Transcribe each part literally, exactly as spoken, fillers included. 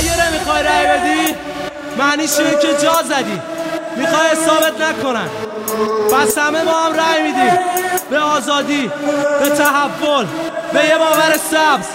اگه نمیخوای رای بدی معنیش اینه که جا زدی، میخوای ثابت نکنن. پس همه با هم رای میدیم به آزادی، به تحول، به یه باور سبز.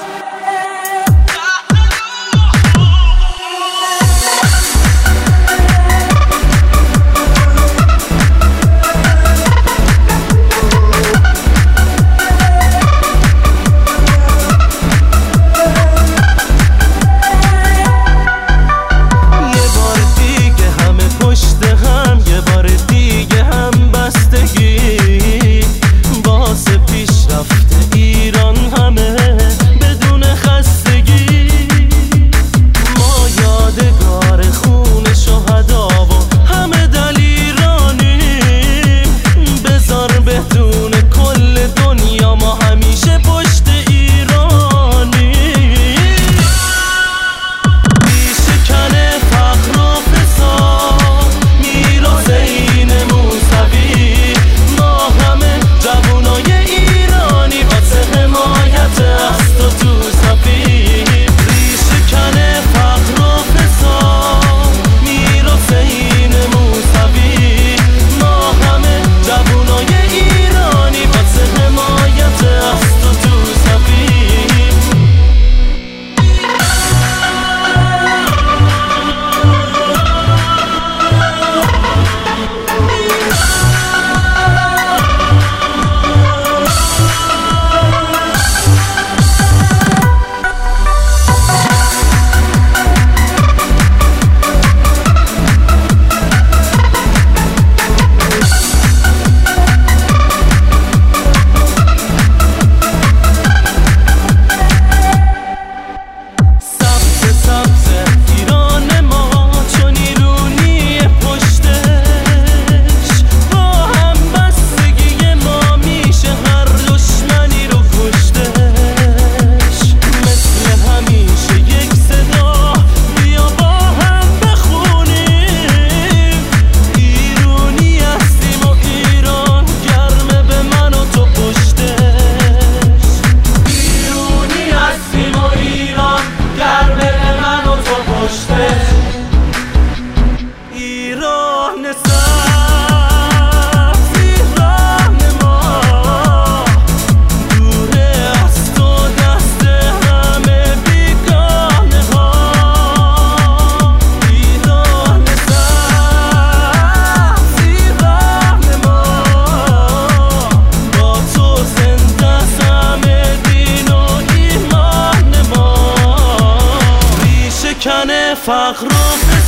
فقر و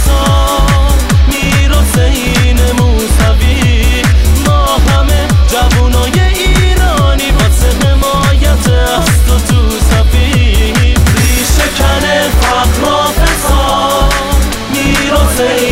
فساد میراث این موسوی، ما همه جوانای ایرانی واسه حمایت از تو تو صفی. ریشه کنه فقر و فساد میراث